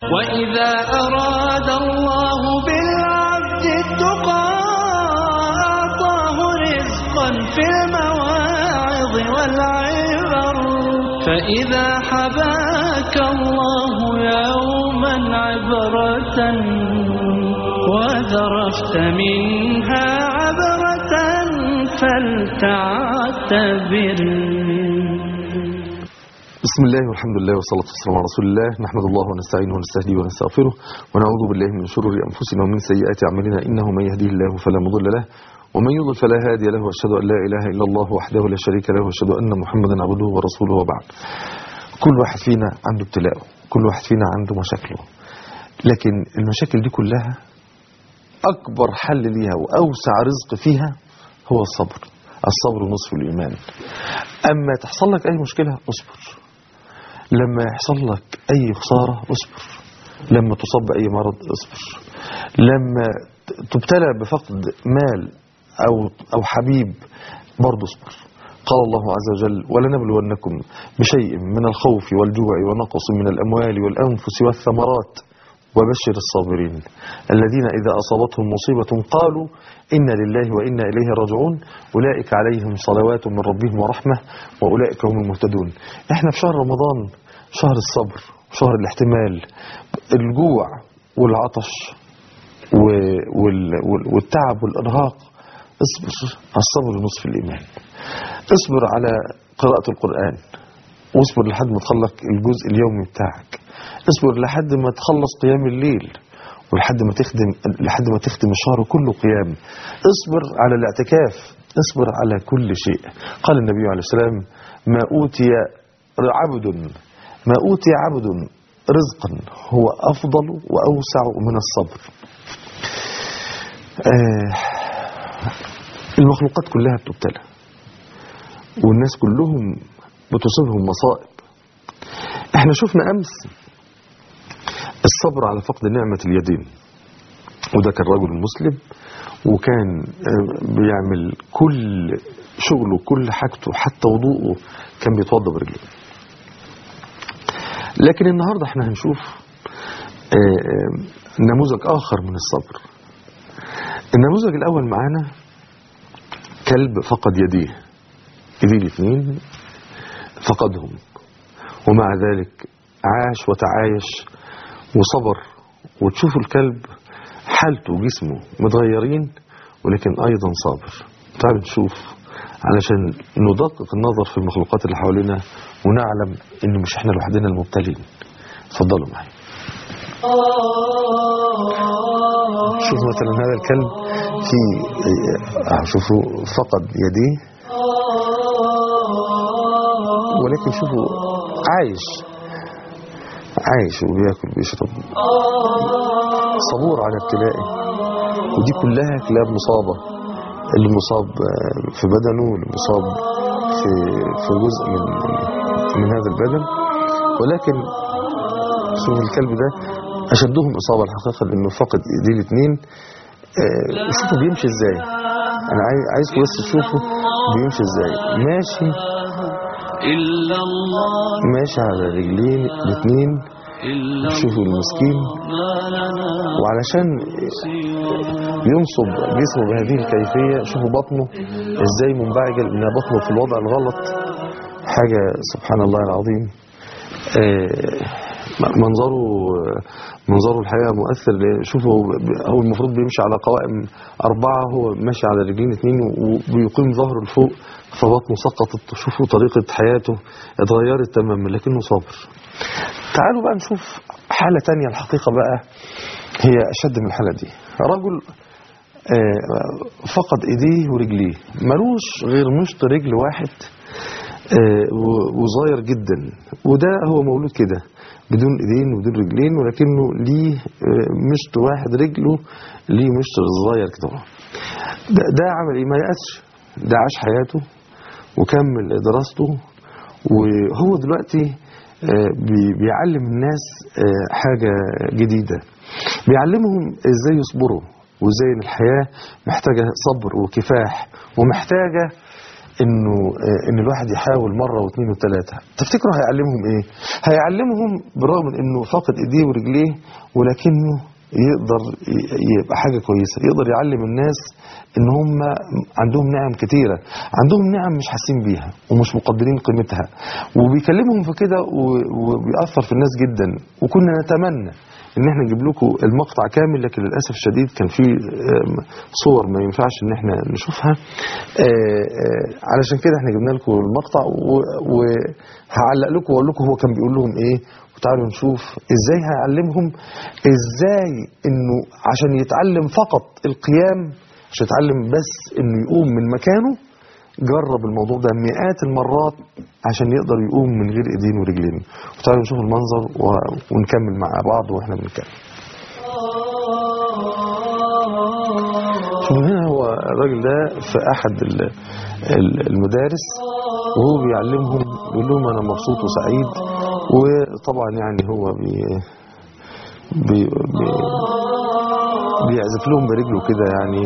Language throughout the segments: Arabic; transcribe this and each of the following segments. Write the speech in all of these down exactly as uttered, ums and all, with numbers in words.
وإذا أراد الله بالعبد التقى أعطاه رزقا في المواعظ والعبر. فإذا حباك الله يوما عبرة وذرفت منها عبرة فلتعتبر. بسم الله والحمد لله والصلاة والسلام على رسول الله. نحمد الله ونستعينه ونستهديه ونستغفره ونعوذ بالله من شرور أنفسنا ومن سيئات أعمالنا، إنه من يهديه الله فلا مضل له ومن يضلل فلا هادي له، وأشهد أن لا إله إلا الله وحده لا شريك له، وأشهد أن محمدا عبده ورسوله. وبعد، كل واحد فينا عنده ابتلاءه، كل واحد فينا عنده مشاكله، لكن المشاكل دي كلها أكبر حل ليها وأوسع رزق فيها هو الصبر. الصبر نصف الإيمان. أما تحصل لك أي مشكلة اصبر، لما يحصل لك أي خسارة اصبر، لما تصاب بأي مرض اصبر، لما تبتلى بفقد مال أو أو حبيب برضه اصبر. قال الله عز وجل: ولنبلونكم بشيء من الخوف والجوع ونقص من الأموال والأنفس والثمرات وبشر الصابرين الذين إذا أصابتهم مصيبة قالوا إنا لله وإنا إليه راجعون أولئك عليهم صلوات من ربهم ورحمة وأولئك هم المهتدون. احنا في شهر رمضان، شهر الصبر، شهر الاحتمال، الجوع والعطش والتعب والإرهاق. اصبر، الصبر نصف الإيمان. اصبر على قراءة القرآن، واصبر لحد ما تخلص الجزء اليومي بتاعك، اصبر لحد ما تخلص قيام الليل، ولحد ما تخدم لحد ما تختم الشهر كله قيام. اصبر على الاعتكاف، اصبر على كل شيء. قال النبي عليه السلام: ما أوتي عبد ما أوتي عبد رزقا هو أفضل وأوسع من الصبر. آه المخلوقات كلها بتبتلى، والناس كلهم بتصيبهم مصائب. احنا شفنا أمس الصبر على فقد نعمة اليدين، وده كان رجل مسلم وكان بيعمل كل شغله كل حاجته حتى وضوءه كان بيتوضى برجله. لكن النهاردة احنا هنشوف نموذج آخر من الصبر. النموذج الأول معانا كلب فقد يديه، ايديه الاثنين فقدهم، ومع ذلك عاش وتعايش وصبر. وتشوفوا الكلب حالته وجسمه متغيرين ولكن أيضا صابر. تعالوا نشوف علشان ندقق النظر في المخلوقات اللي حوالينا ونعلم إن مش احنا لوحدنا المبتلين. اتفضلوا معي. شوفوا مثلا هذا الكلب في شوفوا فقد يديه، ولكن شوفوا عايش عايش وبياكل وبيشرب، صبور على ابتلائه. ودي كلها كلاب مصابة، اللي مصاب في بدنه واللي مصاب في في جزء من من هذا البدن. ولكن شوف الكلب ده أشدهم إصابة الحقيقة لأنه فقد ايديه الاثنين. شوفوا بيمشي ازاي، أنا عايزكم بس تشوفوا بيمشي ازاي. ماشي ماشي على رجلين الاثنين. شوفوا المسكين، وعلشان ينصب جسمه بهذه الكيفية شوفوا بطنه ازاي منبعجة، لأن بطنه في الوضع الغلط. حاجة سبحان الله العظيم. منظره منظره الحقيقة مؤثر. شوفوا هو المفروض بيمشي على قوائم أربعة، هو ماشي على رجلين اثنين وبيقيم ظهره لفوق، فبطنه سقطت. شوفوا طريقة حياته اتغيرت تماما لكنه صابر. تعالوا بقى نشوف حالة تانية الحقيقة بقى هي أشد من الحالة دي. رجل فقد ايديه ورجليه، ملوش غير مشط رجل واحد وصغير جدا، وده هو مولود كده بدون ايدين وبدون رجلين، ولكنه ليه مشط واحد، رجله ليه مشط صغير كده. ده, ده عمل ايه؟ ما يأسش، ده عاش حياته وكمل دراسته، وهو دلوقتي بيعلم الناس حاجة جديدة، بيعلمهم ازاي يصبروا وازاي الحياة محتاجة صبر وكفاح ومحتاجة انه ان الواحد يحاول مره واثنين وثلاثه. تفتكروا هيعلمهم ايه؟ هيعلمهم بالرغم من انه فاقد ايديه ورجليه ولكنه يقدر يبقى حاجه كويسه، يقدر يعلم الناس ان هم عندهم نعم كتيره، عندهم نعم مش حاسين بيها ومش مقدرين قيمتها، وبيكلمهم في كده وبيأثر في الناس جدا. وكنا نتمنى ان احنا نجيب لكم المقطع كامل، لكن للاسف الشديد كان في صور ما ينفعش ان احنا نشوفها، علشان كده احنا جبنا لكم المقطع وهعلق لكم واقول لكم هو كان بيقول لهم ايه، وتعالوا نشوف ازاي هيعلمهم ازاي انه عشان يتعلم فقط القيام، مش يتعلم بس انه يقوم من مكانه. جرب الموضوع ده مئات المرات عشان يقدر يقوم من غير ايدين ورجلين. وتعالوا نشوف المنظر ونكمل مع بعض واحنا بنتكلم. شوفوا هنا هو الراجل ده في احد المدارس وهو بيعلمهم، بيقول لهم انا مبسوط وسعيد. وطبعا يعني هو بي بي بي بيعزف لهم برجله كده، يعني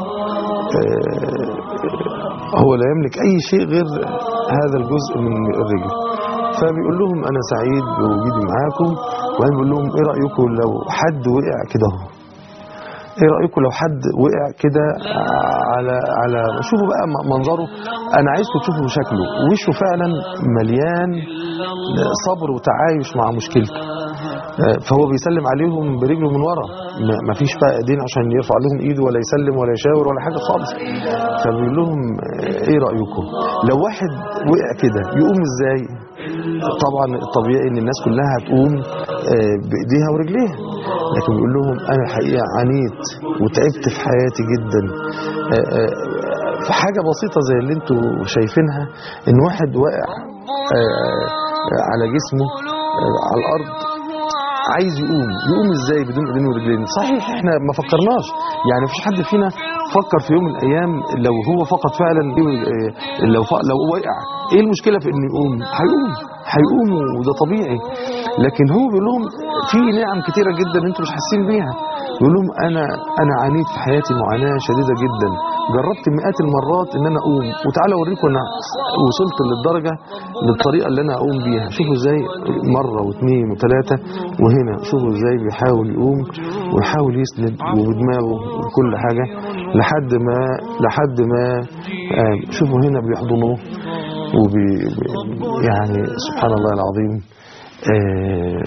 هو لا يملك اي شيء غير هذا الجزء من الرجل. فبيقول لهم انا سعيد بوجودي معاكم. وبعدين بيقول لهم ايه رايكم لو حد وقع كده اهو، ايه رايكم لو حد وقع كده على على شوفوا بقى منظره، انا عايزكم تشوفوا شكله، وشه فعلا مليان صبر وتعايش مع مشكلته. فهو بيسلم عليهم برجله من ورا، ما فيش بقى ايدين عشان يرفع لهم ايده ولا يسلم ولا يشاور ولا حاجه خالص. فبيقول لهم ايه رايكم لو واحد وقع كده يقوم ازاي؟ طبعا الطبيعي ان الناس كلها هتقوم بايديها ورجليها، لكن بيقول لهم انا الحقيقه عانيت وتعبت في حياتي جدا في حاجه بسيطه زي اللي انتوا شايفينها، ان واحد واقع على جسمه على الارض عايز يقوم، يقوم ازاي بدون ايدين ورجلين؟ صحيح احنا ما فكرناش، يعني مفيش حد فينا فكر في يوم من الايام لو هو فقط فعلا لو لو وقع ايه المشكله في انه يقوم؟ هيقوم هيقوم وده طبيعي. لكن هو بيقول لهم في نعم كتيره جدا انتوا مش حاسين بيها. بيقول لهم انا انا عانيت في حياتي معاناه شديده جدا، جربت مئات المرات ان انا اقوم، وتعالى اوريكم انا وصلت للدرجه للطريقه اللي انا اقوم بيها. شوفوا ازاي مره واثنين وثلاثه، وهنا شوفوا ازاي بيحاول يقوم ويحاول يسند وبدماغه وكل حاجه لحد ما لحد ما آه شوفوا هنا بيحضنوه وبي يعني سبحان الله العظيم آه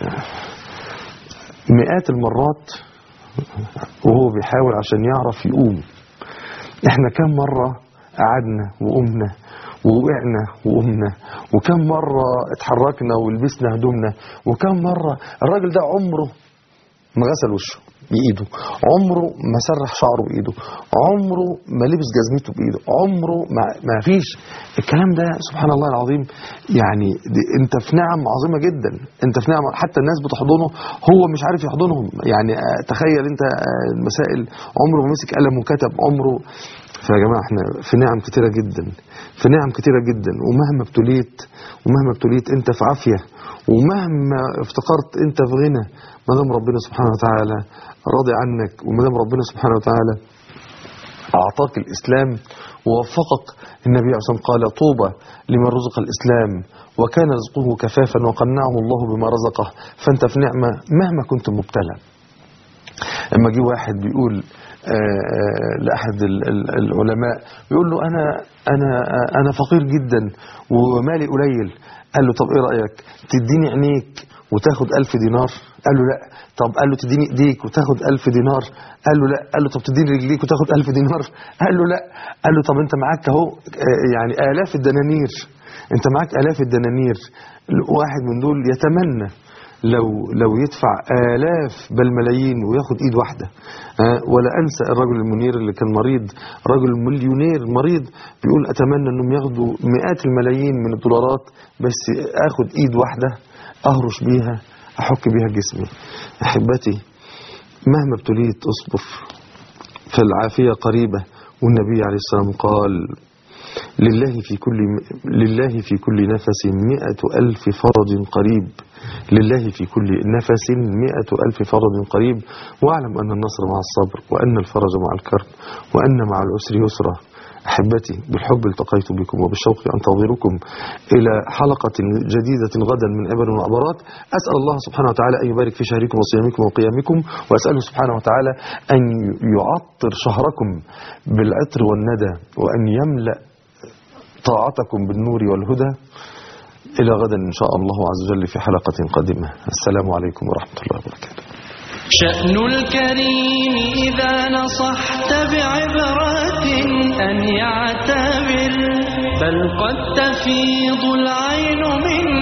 مئات المرات وهو بيحاول عشان يعرف يقوم. احنا كم مرة قعدنا وقمنا ووقعنا وقمنا، وكم مرة اتحركنا ولبسنا هدومنا، وكم مرة الراجل ده عمره ما غسل وشه بإيده، عمره ما سرح شعره بإيده، عمره ما لبس جزمته بإيده، عمره ما, ما فيش الكلام ده. سبحان الله العظيم، يعني انت في نعم عظيمة جدا، انت في نعم. حتى الناس بتحضنه هو مش عارف يحضنهم، يعني تخيل انت المسائل، عمره ما مسك قلم وكتب، عمره. فيا جماعة احنا في نعم كتيرة جدا، في نعم كتيرة جدا، ومهما ابتليت ومهما ابتليت انت في عافية، ومهما افتقرت انت في غنى، ما دام ربنا سبحانه وتعالى راضي عنك، وما دام ربنا سبحانه وتعالى اعطاك الاسلام ووفقك. النبي عليه الصلاة والسلام قال طوبى لمن رزق الاسلام وكان رزقه كفافا وقنعه الله بما رزقه. فانت في نعمة مهما كنت مبتلى. اما جه واحد بيقول لأحد العلماء، بيقول له أنا أنا أنا فقير جدا ومالي قليل. قال له طب إيه رأيك تديني عينيك وتاخد ألف دينار؟ قال له لا. طب قال له تديني إيديك وتاخد ألف دينار؟ قال له لا. قال له طب تديني رجليك وتاخد ألف دينار؟ قال له لا. قال له طب أنت معاك أهو يعني آلاف الدنانير، أنت معاك آلاف الدنانير. واحد من دول يتمنى لو لو يدفع آلاف بل ملايين وياخد ايد واحدة. أه ولا انسى الرجل المنير اللي كان مريض، رجل مليونير مريض، بيقول اتمنى انهم ياخدوا مئات الملايين من الدولارات بس اخد ايد واحدة اهرش بيها احك بيها جسمي. احبتي مهما ابتليت اصبر، فالعافية قريبة. والنبي عليه السلام قال لله في كل لله في كل نفس مئة ألف فرج قريب، لله في كل نفس مئة ألف فرج قريب. واعلم أن النصر مع الصبر، وأن الفرج مع الكرب، وأن مع العسر يسرا. أحبتي بالحب التقيت بكم وبالشوق أنتظركم إلى حلقة جديدة غدا من عبر وعبرات. أسأل الله سبحانه وتعالى أن يبارك في شهركم وصيامكم وقيامكم، وأسأله سبحانه وتعالى أن يعطر شهركم بالعطر والندى، وأن يملأ طاعتكم بالنور والهدى. إلى غدا إن شاء الله عز وجل في حلقة قادمة. السلام عليكم ورحمة الله وبركاته. شأن الكريم إذا نصحت بعبرة أن يعتبر، بل قد تفيض العين من